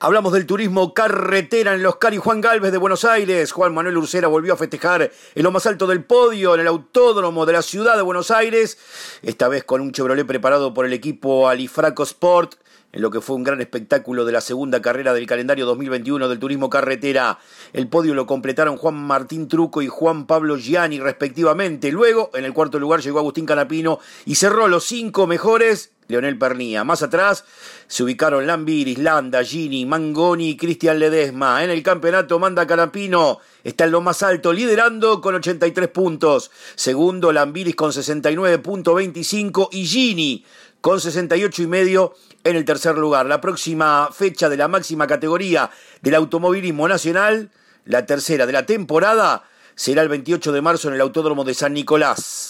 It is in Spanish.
Hablamos del turismo carretera en el Oscar y Juan Gálvez de Buenos Aires. Juan Manuel Ursera volvió a festejar en lo más alto del podio en el autódromo de la ciudad de Buenos Aires, esta vez con un Chevrolet preparado por el equipo Alifraco Sport, en lo que fue un gran espectáculo de la segunda carrera del calendario 2021 del turismo carretera. El podio lo completaron Juan Martín Truco y Juan Pablo Gianni respectivamente. Luego, en el cuarto lugar llegó Agustín Canapino y cerró los 5 mejores Leonel Pernía. Más atrás se ubicaron Lambiris, Landa, Gini, Mangoni y Cristian Ledesma. En el campeonato manda Canapino, está en lo más alto, liderando con 83 puntos. Segundo, Lambiris con 69.25 y Gini con 68,5 en el tercer lugar. La próxima fecha de la máxima categoría del automovilismo nacional, la tercera de la temporada, será el 28 de marzo en el Autódromo de San Nicolás.